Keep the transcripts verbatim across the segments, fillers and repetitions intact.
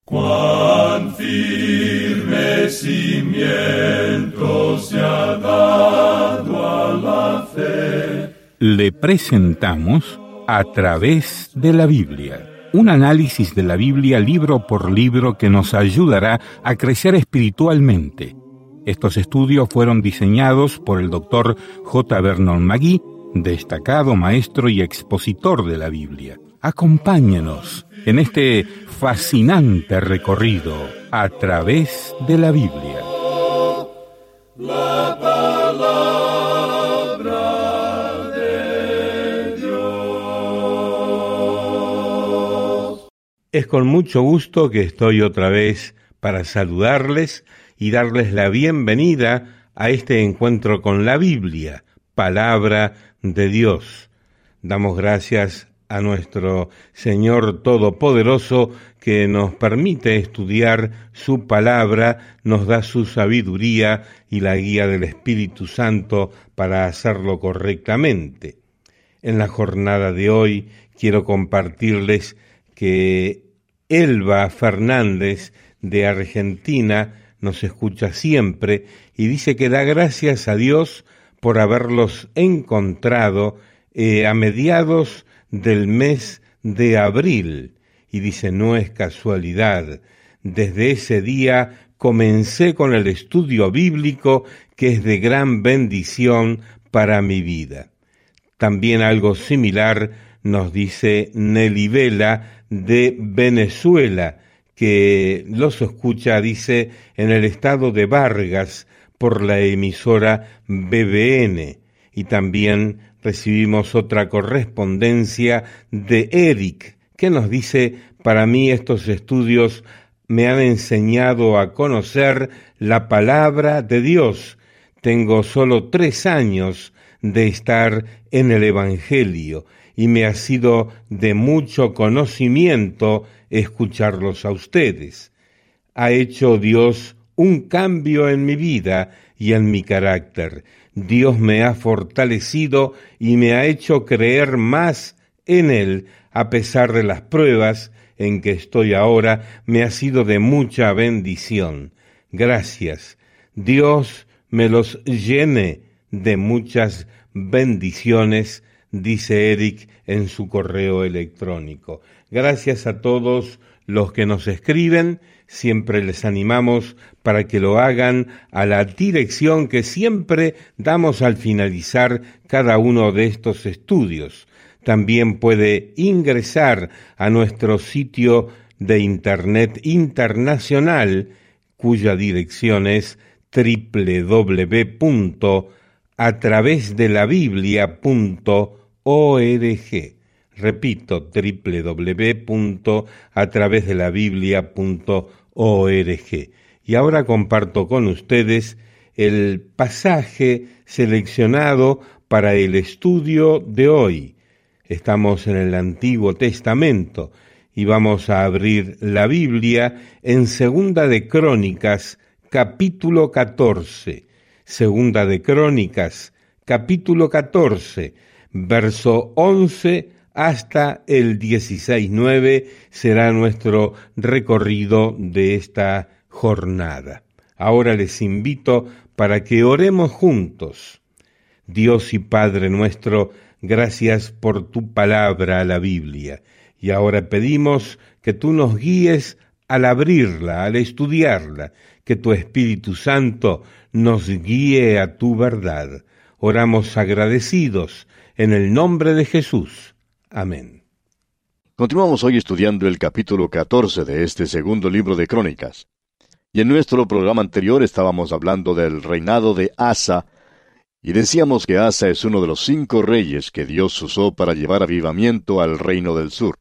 Cuán firme cimiento se ha dado a la fe. Le presentamos A través de la Biblia, un análisis de la Biblia libro por libro que nos ayudará a crecer espiritualmente. Estos estudios fueron diseñados por el doctor J. Vernon McGee, destacado maestro y expositor de la Biblia. Acompáñenos en este fascinante recorrido a través de la Biblia. La palabra de Dios. Es con mucho gusto que estoy otra vez para saludarles y darles la bienvenida a este encuentro con la Biblia, palabra de Dios. Damos gracias a nuestro Señor Todopoderoso que nos permite estudiar su palabra, nos da su sabiduría y la guía del Espíritu Santo para hacerlo correctamente. En la jornada de hoy quiero compartirles que Elba Fernández de Argentina nos escucha siempre y dice que da gracias a Dios por haberlos encontrado eh, a mediados del mes de abril. Y dice, no es casualidad. Desde ese día comencé con el estudio bíblico que es de gran bendición para mi vida. También algo similar nos dice Nelly Vela de Venezuela, que los escucha, dice, en el estado de Vargas por la emisora B B N. Y también recibimos otra correspondencia de Eric, que nos dice, para mí estos estudios me han enseñado a conocer la palabra de Dios. Tengo solo tres años de estar en el Evangelio y me ha sido de mucho conocimiento escucharlos a ustedes. Ha hecho Dios un cambio en mi vida y en mi carácter. Dios me ha fortalecido y me ha hecho creer más en Él, a pesar de las pruebas en que estoy ahora, me ha sido de mucha bendición. Gracias. Dios me los llene de muchas bendiciones, dice Eric en su correo electrónico. Gracias a todos los que nos escriben. Siempre les animamos para que lo hagan a la dirección que siempre damos al finalizar cada uno de estos estudios. También puede ingresar a nuestro sitio de internet internacional, cuya dirección es doble u doble u doble u punto a través de la biblia punto org. Repito, doble u doble u doble u punto a través de la biblia punto org. Y ahora comparto con ustedes el pasaje seleccionado para el estudio de hoy. Estamos en el Antiguo Testamento y vamos a abrir la Biblia en Segunda de Crónicas, capítulo catorce. Segunda de Crónicas, capítulo catorce, verso once hasta el dieciséis nueve será nuestro recorrido de esta jornada. Ahora les invito para que oremos juntos. Dios y Padre nuestro, gracias por tu palabra, la Biblia. Y ahora pedimos que tú nos guíes al abrirla, al estudiarla, que tu Espíritu Santo nos guíe a tu verdad. Oramos agradecidos en el nombre de Jesús. Amén. Continuamos hoy estudiando el capítulo catorce de este segundo libro de Crónicas. Y en nuestro programa anterior estábamos hablando del reinado de Asa, y decíamos que Asa es uno de los cinco reyes que Dios usó para llevar avivamiento al reino del sur.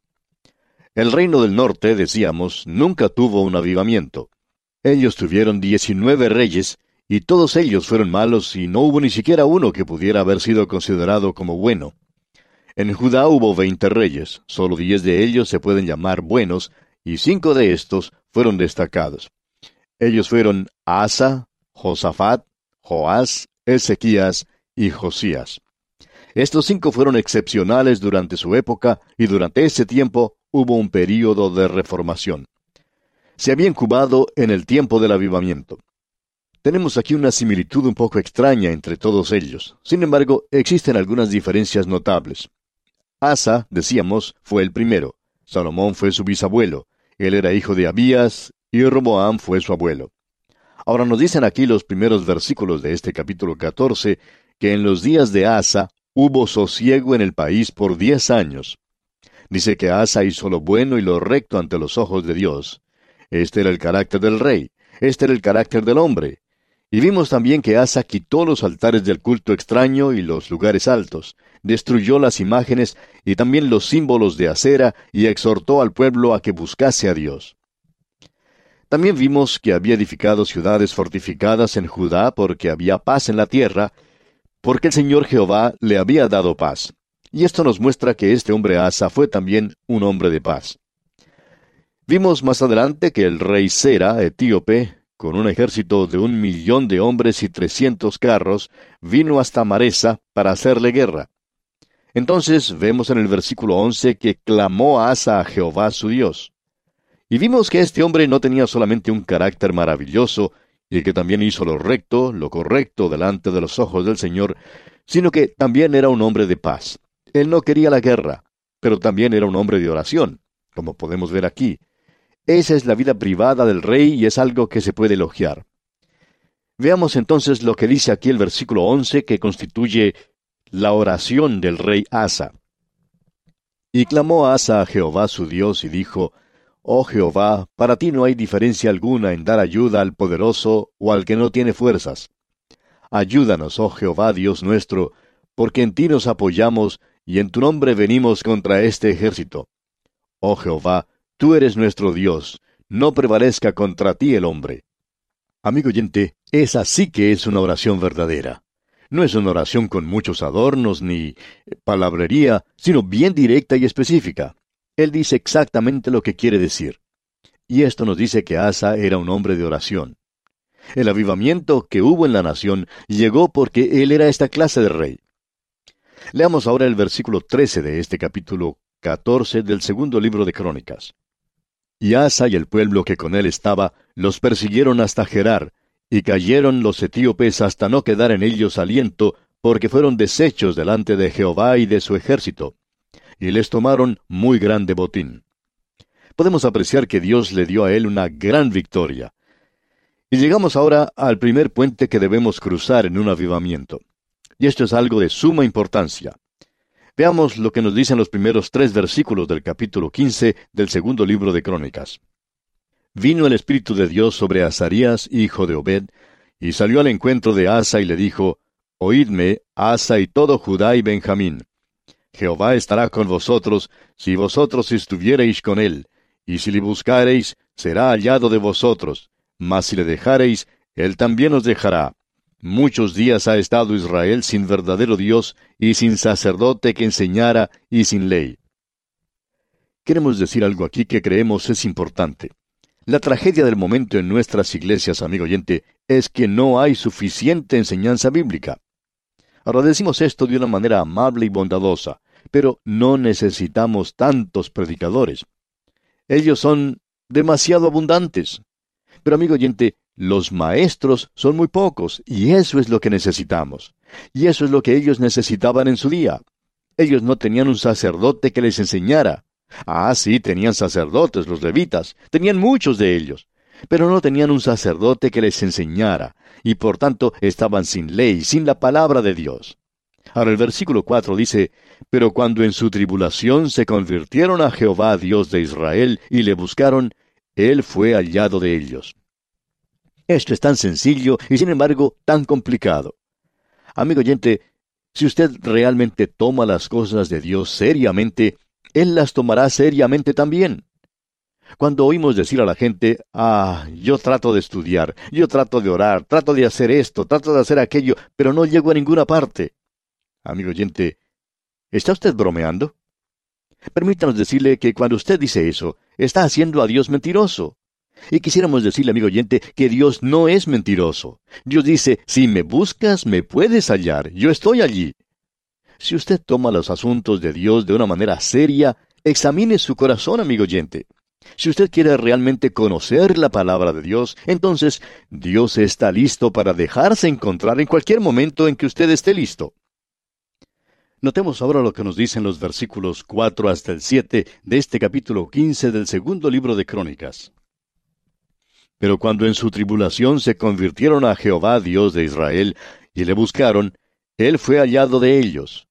El reino del norte, decíamos, nunca tuvo un avivamiento. Ellos tuvieron diecinueve reyes, y todos ellos fueron malos, y no hubo ni siquiera uno que pudiera haber sido considerado como bueno. En Judá hubo veinte reyes, solo diez de ellos se pueden llamar buenos, y cinco de estos fueron destacados. Ellos fueron Asa, Josafat, Joás, Ezequías y Josías. Estos cinco fueron excepcionales durante su época, y durante ese tiempo hubo un período de reformación. se había incubado en el tiempo del avivamiento. Tenemos aquí una similitud un poco extraña entre todos ellos. Sin embargo, existen algunas diferencias notables. Asa, decíamos, fue el primero. Salomón fue su bisabuelo. Él era hijo de Abías y Roboam fue su abuelo. Ahora nos dicen aquí los primeros versículos de este capítulo catorce que en los días de Asa hubo sosiego en el país por diez años. Dice que Asa hizo lo bueno y lo recto ante los ojos de Dios. Este era el carácter del rey. Este era el carácter del hombre. Y vimos también que Asa quitó los altares del culto extraño y los lugares altos, destruyó las imágenes y también los símbolos de acera y exhortó al pueblo a que buscase a Dios. También vimos que había edificado ciudades fortificadas en Judá porque había paz en la tierra, porque el Señor Jehová le había dado paz. Y esto nos muestra que este hombre Asa fue también un hombre de paz. Vimos más adelante que el rey Sera, etíope, con un ejército de un millón de hombres y trescientos carros, vino hasta Maresa para hacerle guerra. Entonces vemos en el versículo once que clamó Asa a Jehová su Dios. Y vimos que este hombre no tenía solamente un carácter maravilloso, y que también hizo lo recto, lo correcto delante de los ojos del Señor, sino que también era un hombre de paz. Él no quería la guerra, pero también era un hombre de oración, como podemos ver aquí. Esa es la vida privada del rey y es algo que se puede elogiar. Veamos entonces lo que dice aquí el versículo once, que constituye la oración del rey Asa. Y clamó Asa a Jehová su Dios y dijo: Oh Jehová, para ti no hay diferencia alguna en dar ayuda al poderoso o al que no tiene fuerzas. Ayúdanos, oh Jehová Dios nuestro, porque en ti nos apoyamos y en tu nombre venimos contra este ejército. Oh Jehová, tú eres nuestro Dios, no prevalezca contra ti el hombre. Amigo oyente, esa sí que es una oración verdadera. No es una oración con muchos adornos ni palabrería, sino bien directa y específica. Él dice exactamente lo que quiere decir. Y esto nos dice que Asa era un hombre de oración. El avivamiento que hubo en la nación llegó porque él era esta clase de rey. Leamos ahora el versículo trece de este capítulo catorce del segundo libro de Crónicas. Y Asa y el pueblo que con él estaba los persiguieron hasta Gerar, y cayeron los etíopes hasta no quedar en ellos aliento, porque fueron deshechos delante de Jehová y de su ejército. Y les tomaron muy grande botín. Podemos apreciar que Dios le dio a él una gran victoria. Y llegamos ahora al primer puente que debemos cruzar en un avivamiento. Y esto es algo de suma importancia. Veamos lo que nos dicen los primeros tres versículos del capítulo quince del segundo libro de Crónicas. Vino el Espíritu de Dios sobre Azarías, hijo de Obed, y salió al encuentro de Asa y le dijo: Oídme, Asa y todo Judá y Benjamín. Jehová estará con vosotros, si vosotros estuviereis con él, y si le buscareis, será hallado de vosotros, mas si le dejareis, él también os dejará. Muchos días ha estado Israel sin verdadero Dios, y sin sacerdote que enseñara, y sin ley. Queremos decir algo aquí que creemos es importante. La tragedia del momento en nuestras iglesias, amigo oyente, es que no hay suficiente enseñanza bíblica. Ahora decimos esto de una manera amable y bondadosa, pero no necesitamos tantos predicadores. Ellos son demasiado abundantes. Pero, amigo oyente, los maestros son muy pocos, y eso es lo que necesitamos. Y eso es lo que ellos necesitaban en su día. Ellos no tenían un sacerdote que les enseñara. Ah, sí, tenían sacerdotes, los levitas, tenían muchos de ellos, pero no tenían un sacerdote que les enseñara, y por tanto estaban sin ley, sin la palabra de Dios. Ahora el versículo cuatro dice: Pero cuando en su tribulación se convirtieron a Jehová Dios de Israel y le buscaron, él fue hallado de ellos. Esto es tan sencillo y sin embargo tan complicado. Amigo oyente, si usted realmente toma las cosas de Dios seriamente, Él las tomará seriamente también. Cuando oímos decir a la gente: ah, yo trato de estudiar, yo trato de orar, trato de hacer esto, trato de hacer aquello, pero no llego a ninguna parte. Amigo oyente, ¿está usted bromeando? Permítanos decirle que cuando usted dice eso, está haciendo a Dios mentiroso. Y quisiéramos decirle, amigo oyente, que Dios no es mentiroso. Dios dice: si me buscas, me puedes hallar, yo estoy allí. Si usted toma los asuntos de Dios de una manera seria, examine su corazón, amigo oyente. Si usted quiere realmente conocer la palabra de Dios, entonces Dios está listo para dejarse encontrar en cualquier momento en que usted esté listo. Notemos ahora lo que nos dicen los versículos cuatro hasta el siete de este capítulo quince del segundo libro de Crónicas. Pero cuando en su tribulación se convirtieron a Jehová, Dios de Israel, y le buscaron, él fue hallado de ellos.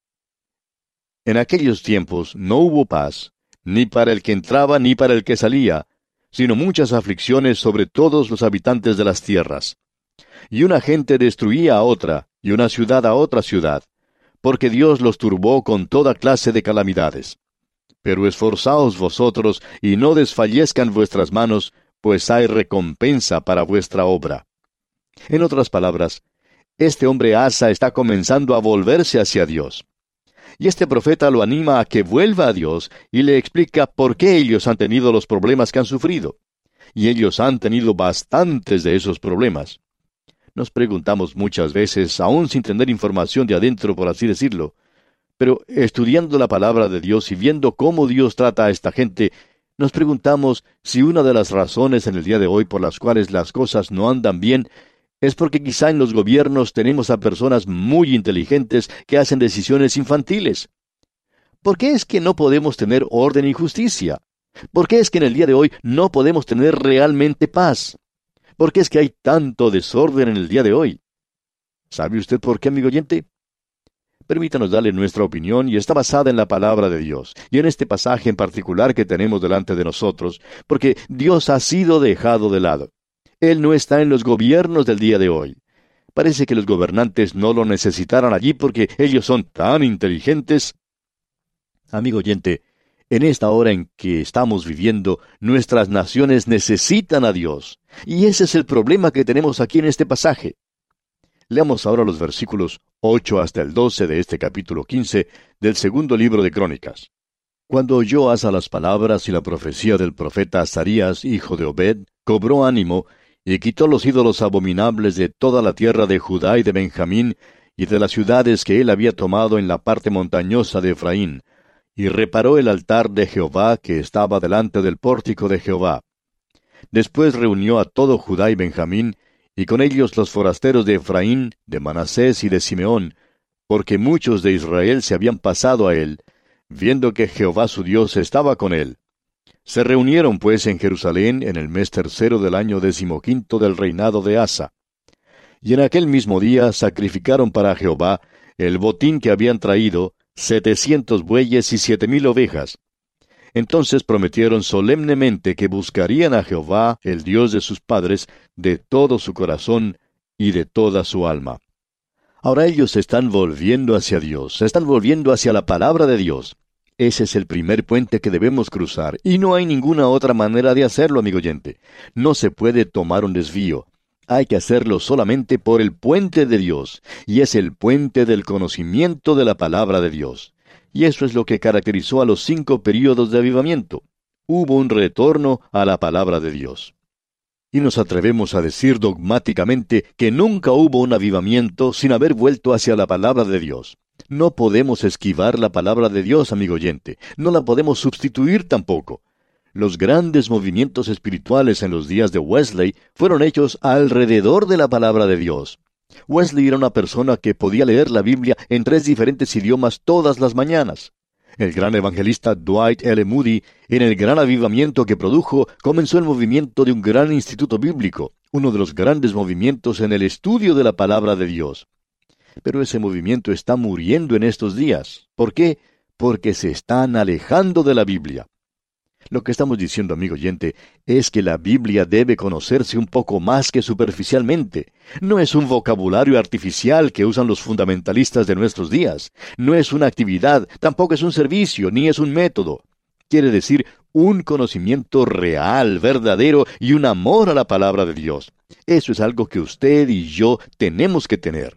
En aquellos tiempos no hubo paz, ni para el que entraba ni para el que salía, sino muchas aflicciones sobre todos los habitantes de las tierras. Y una gente destruía a otra, y una ciudad a otra ciudad, porque Dios los turbó con toda clase de calamidades. Pero esforzaos vosotros, y no desfallezcan vuestras manos, pues hay recompensa para vuestra obra. En otras palabras, este hombre Asa está comenzando a volverse hacia Dios. Y este profeta lo anima a que vuelva a Dios y le explica por qué ellos han tenido los problemas que han sufrido. Y ellos han tenido bastantes de esos problemas. Nos preguntamos muchas veces, aún sin tener información de adentro, por así decirlo, pero estudiando la palabra de Dios y viendo cómo Dios trata a esta gente, nos preguntamos si una de las razones en el día de hoy por las cuales las cosas no andan bien es porque quizá en los gobiernos tenemos a personas muy inteligentes que hacen decisiones infantiles. ¿Por qué es que no podemos tener orden y justicia? ¿Por qué es que en el día de hoy no podemos tener realmente paz? ¿Por qué es que hay tanto desorden en el día de hoy? ¿Sabe usted por qué, amigo oyente? Permítanos darle nuestra opinión y está basada en la palabra de Dios, y en este pasaje en particular que tenemos delante de nosotros, porque Dios ha sido dejado de lado. Él no está en los gobiernos del día de hoy. Parece que los gobernantes no lo necesitaran allí porque ellos son tan inteligentes. Amigo oyente, en esta hora en que estamos viviendo, nuestras naciones necesitan a Dios. Y ese es el problema que tenemos aquí en este pasaje. Leamos ahora los versículos ocho hasta el doce de este capítulo quince del segundo libro de Crónicas. Cuando oyó Asa las palabras y la profecía del profeta Azarías, hijo de Obed, cobró ánimo, y quitó los ídolos abominables de toda la tierra de Judá y de Benjamín, y de las ciudades que él había tomado en la parte montañosa de Efraín, y reparó el altar de Jehová que estaba delante del pórtico de Jehová. Después reunió a todo Judá y Benjamín, y con ellos los forasteros de Efraín, de Manasés y de Simeón, porque muchos de Israel se habían pasado a él, viendo que Jehová su Dios estaba con él. Se reunieron pues en Jerusalén en el mes tercero del año decimoquinto del reinado de Asa. Y en aquel mismo día sacrificaron para Jehová el botín que habían traído, setecientos bueyes y siete mil ovejas. Entonces prometieron solemnemente que buscarían a Jehová, el Dios de sus padres, de todo su corazón y de toda su alma. Ahora ellos se están volviendo hacia Dios, se están volviendo hacia la palabra de Dios. Ese es el primer puente que debemos cruzar, y no hay ninguna otra manera de hacerlo, amigo oyente. No se puede tomar un desvío. Hay que hacerlo solamente por el puente de Dios, y es el puente del conocimiento de la palabra de Dios. Y eso es lo que caracterizó a los cinco períodos de avivamiento. Hubo un retorno a la palabra de Dios. Y nos atrevemos a decir dogmáticamente que nunca hubo un avivamiento sin haber vuelto hacia la palabra de Dios. No podemos esquivar la palabra de Dios, amigo oyente. No la podemos sustituir tampoco. Los grandes movimientos espirituales en los días de Wesley fueron hechos alrededor de la palabra de Dios. Wesley era una persona que podía leer la Biblia en tres diferentes idiomas todas las mañanas. El gran evangelista Dwight L. Moody, en el gran avivamiento que produjo, comenzó el movimiento de un gran instituto bíblico, uno de los grandes movimientos en el estudio de la palabra de Dios. Pero ese movimiento está muriendo en estos días. ¿Por qué? Porque se están alejando de la Biblia. Lo que estamos diciendo, amigo oyente, es que la Biblia debe conocerse un poco más que superficialmente. No es un vocabulario artificial que usan los fundamentalistas de nuestros días. No es una actividad, tampoco es un servicio, ni es un método. Quiere decir un conocimiento real, verdadero y un amor a la palabra de Dios. Eso es algo que usted y yo tenemos que tener.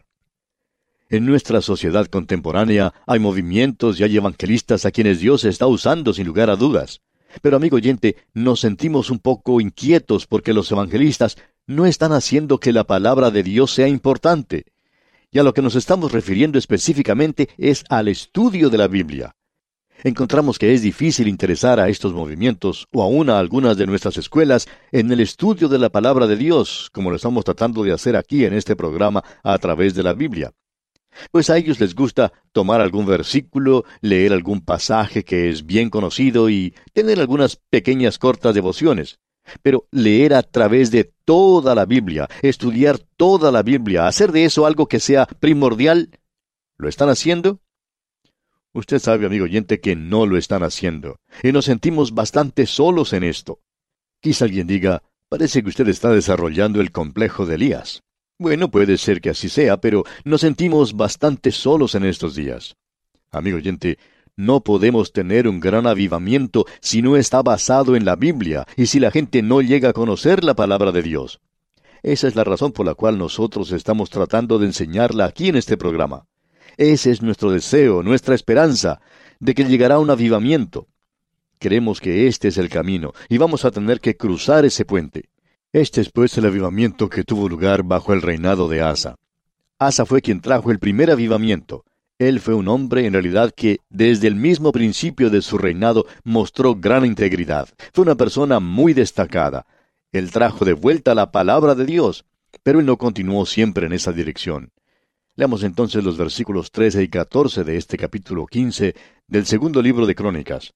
En nuestra sociedad contemporánea hay movimientos y hay evangelistas a quienes Dios está usando sin lugar a dudas. Pero, amigo oyente, nos sentimos un poco inquietos porque los evangelistas no están haciendo que la palabra de Dios sea importante. Y a lo que nos estamos refiriendo específicamente es al estudio de la Biblia. Encontramos que es difícil interesar a estos movimientos o aún a algunas de nuestras escuelas en el estudio de la palabra de Dios, como lo estamos tratando de hacer aquí en este programa a través de la Biblia. Pues a ellos les gusta tomar algún versículo, leer algún pasaje que es bien conocido y tener algunas pequeñas cortas devociones. Pero leer a través de toda la Biblia, estudiar toda la Biblia, hacer de eso algo que sea primordial, ¿lo están haciendo? Usted sabe, amigo oyente, que no lo están haciendo, y nos sentimos bastante solos en esto. Quizá alguien diga, parece que usted está desarrollando el complejo de Elías. Bueno, puede ser que así sea, pero nos sentimos bastante solos en estos días. Amigo oyente, no podemos tener un gran avivamiento si no está basado en la Biblia y si la gente no llega a conocer la palabra de Dios. Esa es la razón por la cual nosotros estamos tratando de enseñarla aquí en este programa. Ese es nuestro deseo, nuestra esperanza, de que llegará un avivamiento. Creemos que este es el camino, y vamos a tener que cruzar ese puente. Este es pues el avivamiento que tuvo lugar bajo el reinado de Asa. Asa fue quien trajo el primer avivamiento. Él fue un hombre, en realidad, que desde el mismo principio de su reinado mostró gran integridad. Fue una persona muy destacada. Él trajo de vuelta la palabra de Dios, pero él no continuó siempre en esa dirección. Leamos entonces los versículos trece y catorce de este capítulo quince del segundo libro de Crónicas.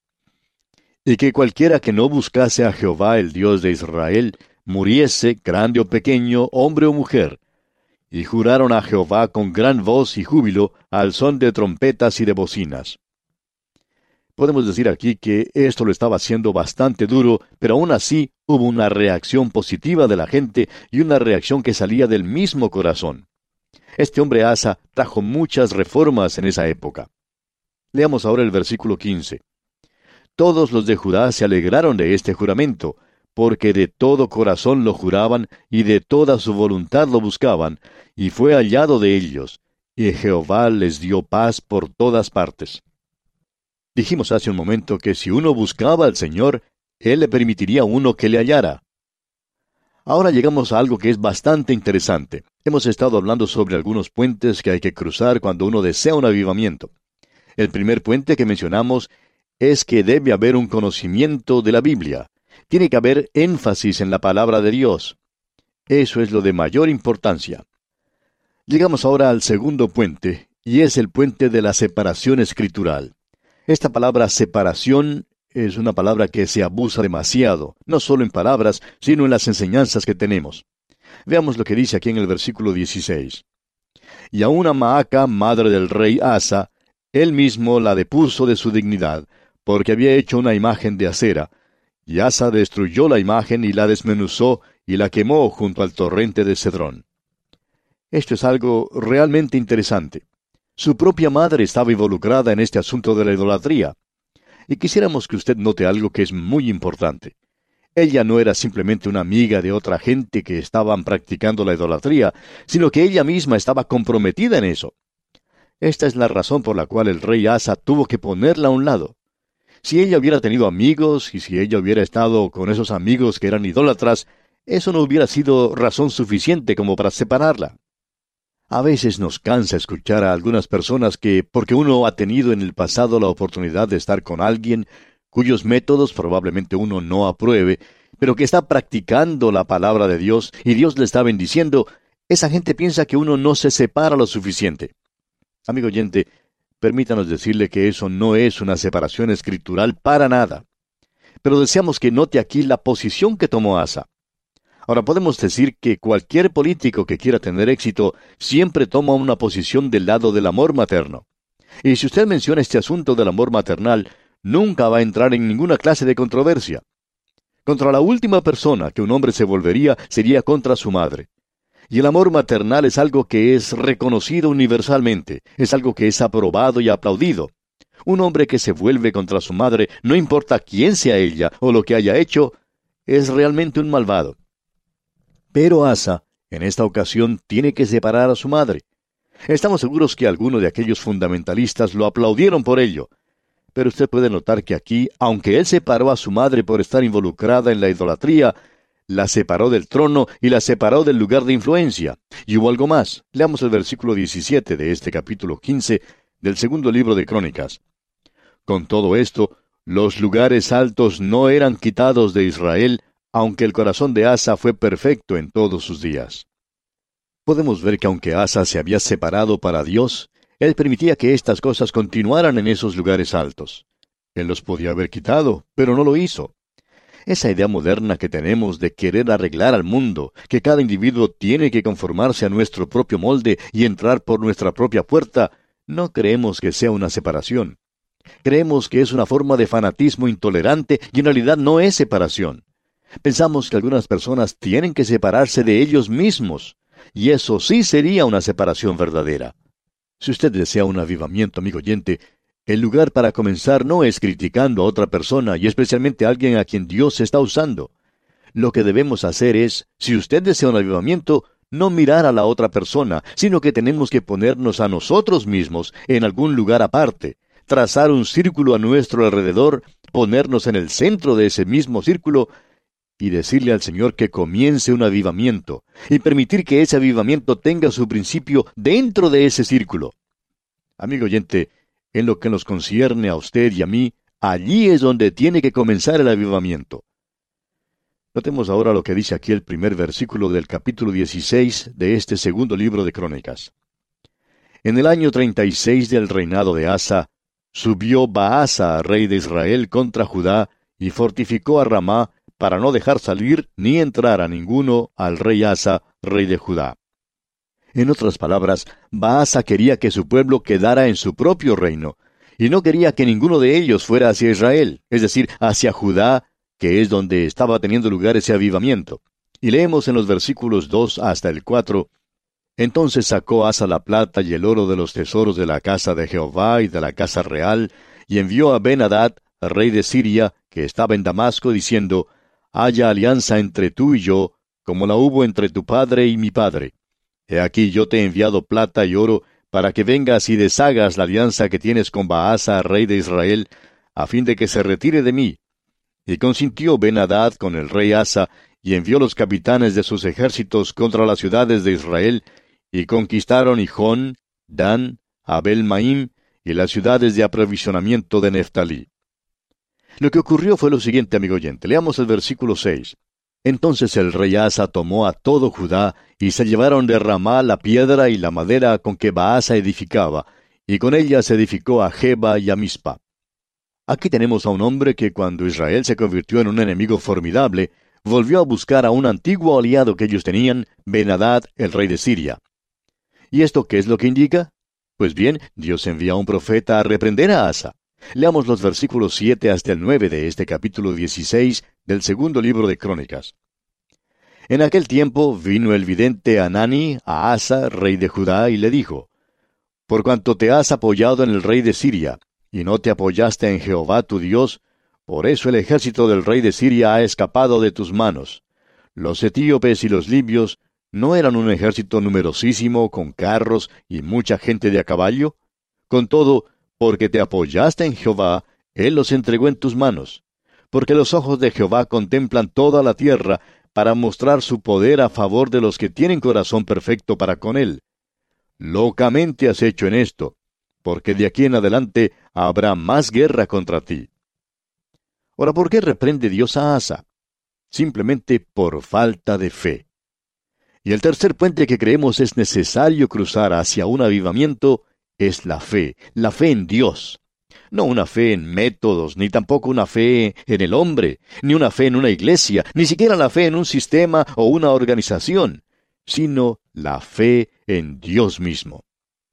Y que cualquiera que no buscase a Jehová, el Dios de Israel, muriese, grande o pequeño, hombre o mujer. Y juraron a Jehová con gran voz y júbilo, al son de trompetas y de bocinas. Podemos decir aquí que esto lo estaba haciendo bastante duro, pero aún así hubo una reacción positiva de la gente y una reacción que salía del mismo corazón. Este hombre Asa trajo muchas reformas en esa época. Leamos ahora el versículo quince. Todos los de Judá se alegraron de este juramento, porque de todo corazón lo juraban y de toda su voluntad lo buscaban, y fue hallado de ellos, y Jehová les dio paz por todas partes. Dijimos hace un momento que si uno buscaba al Señor, Él le permitiría a uno que le hallara. Ahora llegamos a algo que es bastante interesante. Hemos estado hablando sobre algunos puentes que hay que cruzar cuando uno desea un avivamiento. El primer puente que mencionamos es que debe haber un conocimiento de la Biblia. Tiene que haber énfasis en la palabra de Dios. Eso es lo de mayor importancia. Llegamos ahora al segundo puente, y es el puente de la separación escritural. Esta palabra separación es una palabra que se abusa demasiado, no solo en palabras, sino en las enseñanzas que tenemos. Veamos lo que dice aquí en el versículo dieciséis. Y aun a Maaca, madre del rey Asa, él mismo la depuso de su dignidad, porque había hecho una imagen de acera, y Asa destruyó la imagen y la desmenuzó y la quemó junto al torrente de Cedrón. Esto es algo realmente interesante. Su propia madre estaba involucrada en este asunto de la idolatría. Y quisiéramos que usted note algo que es muy importante. Ella no era simplemente una amiga de otra gente que estaban practicando la idolatría, sino que ella misma estaba comprometida en eso. Esta es la razón por la cual el rey Asa tuvo que ponerla a un lado. Si ella hubiera tenido amigos, y si ella hubiera estado con esos amigos que eran idólatras, eso no hubiera sido razón suficiente como para separarla. A veces nos cansa escuchar a algunas personas que, porque uno ha tenido en el pasado la oportunidad de estar con alguien, cuyos métodos probablemente uno no apruebe, pero que está practicando la palabra de Dios y Dios le está bendiciendo, esa gente piensa que uno no se separa lo suficiente. Amigo oyente, permítanos decirle que eso no es una separación escritural para nada. Pero deseamos que note aquí la posición que tomó Asa. Ahora podemos decir que cualquier político que quiera tener éxito siempre toma una posición del lado del amor materno. Y si usted menciona este asunto del amor maternal, nunca va a entrar en ninguna clase de controversia. Contra la última persona que un hombre se volvería sería contra su madre. Y el amor maternal es algo que es reconocido universalmente, es algo que es aprobado y aplaudido. Un hombre que se vuelve contra su madre, no importa quién sea ella o lo que haya hecho, es realmente un malvado. Pero Asa, en esta ocasión, tiene que separar a su madre. Estamos seguros que algunos de aquellos fundamentalistas lo aplaudieron por ello. Pero usted puede notar que aquí, aunque él separó a su madre por estar involucrada en la idolatría, la separó del trono y la separó del lugar de influencia. Y hubo algo más. Leamos el versículo diecisiete de este capítulo quince del segundo libro de Crónicas. Con todo esto, los lugares altos no eran quitados de Israel, aunque el corazón de Asa fue perfecto en todos sus días. Podemos ver que aunque Asa se había separado para Dios, él permitía que estas cosas continuaran en esos lugares altos. Él los podía haber quitado, pero no lo hizo. Esa idea moderna que tenemos de querer arreglar al mundo, que cada individuo tiene que conformarse a nuestro propio molde y entrar por nuestra propia puerta, no creemos que sea una separación. Creemos que es una forma de fanatismo intolerante y en realidad no es separación. Pensamos que algunas personas tienen que separarse de ellos mismos, y eso sí sería una separación verdadera. Si usted desea un avivamiento, amigo oyente, el lugar para comenzar no es criticando a otra persona y especialmente a alguien a quien Dios está usando. Lo que debemos hacer es, si usted desea un avivamiento, no mirar a la otra persona, sino que tenemos que ponernos a nosotros mismos en algún lugar aparte, trazar un círculo a nuestro alrededor, ponernos en el centro de ese mismo círculo y decirle al Señor que comience un avivamiento, y permitir que ese avivamiento tenga su principio dentro de ese círculo. Amigo oyente, en lo que nos concierne a usted y a mí, allí es donde tiene que comenzar el avivamiento. Notemos ahora lo que dice aquí el primer versículo del capítulo dieciséis de este segundo libro de Crónicas. En el año treinta y seis del reinado de Asa, subió Baasa, rey de Israel, contra Judá, y fortificó a Ramá, para no dejar salir ni entrar a ninguno al rey Asa, rey de Judá. En otras palabras, Baasa quería que su pueblo quedara en su propio reino, y no quería que ninguno de ellos fuera hacia Israel, es decir, hacia Judá, que es donde estaba teniendo lugar ese avivamiento. Y leemos en los versículos dos hasta el cuatro, Entonces sacó Asa la plata y el oro de los tesoros de la casa de Jehová y de la casa real, y envió a Ben-Hadad, rey de Siria, que estaba en Damasco, diciendo, Haya alianza entre tú y yo, como la hubo entre tu padre y mi padre. He aquí yo te he enviado plata y oro, para que vengas y deshagas la alianza que tienes con Baasa, rey de Israel, a fin de que se retire de mí. Y consintió Ben-Hadad con el rey Asa, y envió los capitanes de sus ejércitos contra las ciudades de Israel, y conquistaron Hijón, Dan, Abel-Maim, y las ciudades de aprovisionamiento de Neftalí. Lo que ocurrió fue lo siguiente, amigo oyente. Leamos el versículo seis. Entonces el rey Asa tomó a todo Judá, y se llevaron de Ramá la piedra y la madera con que Baasa edificaba, y con ella se edificó a Geba y a Mizpa. Aquí tenemos a un hombre que cuando Israel se convirtió en un enemigo formidable, volvió a buscar a un antiguo aliado que ellos tenían, Ben-Hadad, el rey de Siria. ¿Y esto qué es lo que indica? Pues bien, Dios envía a un profeta a reprender a Asa. Leamos los versículos siete hasta el nueve de este capítulo dieciséis del segundo libro de Crónicas. En aquel tiempo vino el vidente Hanani a Asa, rey de Judá, y le dijo, Por cuanto te has apoyado en el rey de Siria, y no te apoyaste en Jehová tu Dios, por eso el ejército del rey de Siria ha escapado de tus manos. Los etíopes y los libios ¿no eran un ejército numerosísimo, con carros y mucha gente de a caballo? Con todo, porque te apoyaste en Jehová, Él los entregó en tus manos. Porque los ojos de Jehová contemplan toda la tierra, para mostrar su poder a favor de los que tienen corazón perfecto para con Él. Locamente has hecho en esto, porque de aquí en adelante habrá más guerra contra ti. Ahora, ¿por qué reprende Dios a Asa? Simplemente por falta de fe. Y el tercer puente que creemos es necesario cruzar hacia un avivamiento es la fe, la fe en Dios. No una fe en métodos, ni tampoco una fe en el hombre, ni una fe en una iglesia, ni siquiera la fe en un sistema o una organización, sino la fe en Dios mismo.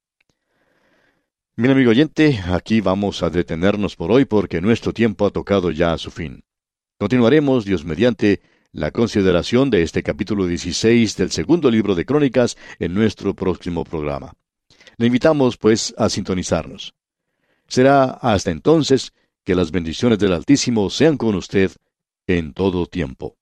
Bien, amigo oyente, aquí vamos a detenernos por hoy porque nuestro tiempo ha tocado ya a su fin. Continuaremos, Dios mediante, la consideración de este capítulo dieciséis del segundo libro de Crónicas en nuestro próximo programa. Le invitamos, pues, a sintonizarnos. Será hasta entonces que las bendiciones del Altísimo sean con usted en todo tiempo.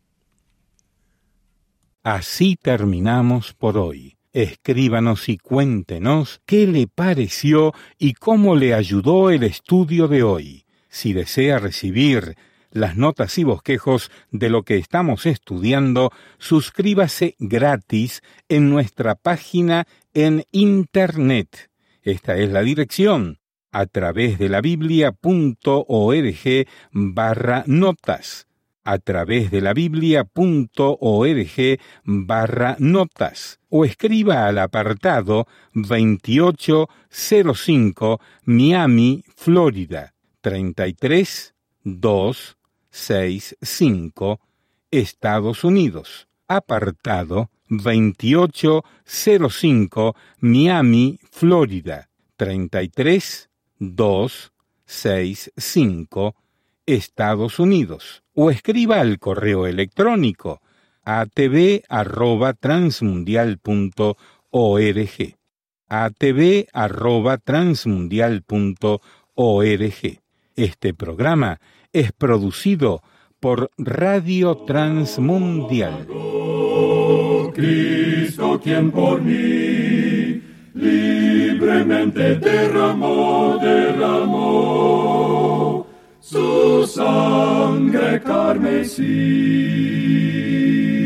Así terminamos por hoy. Escríbanos y cuéntenos qué le pareció y cómo le ayudó el estudio de hoy. Si desea recibir las notas y bosquejos de lo que estamos estudiando, suscríbase gratis en nuestra página en Internet. Esta es la dirección: a través de la biblia.org barra notas, a través de la biblia.org barra notas, o escriba al apartado veintiocho cero cinco Miami, Florida, treinta y tres mil doscientos sesenta y cinco, Estados Unidos. Apartado veintiocho cero cinco Miami, Florida, treinta y tres mil doscientos sesenta y cinco, Estados Unidos. O escriba al correo electrónico a t v arroba transmundial punto org, a t v arroba transmundial punto org. Este programa es producido por Radio Transmundial. Oh, Cristo, quien por mí libremente derramó, derramó su sangre carmesí.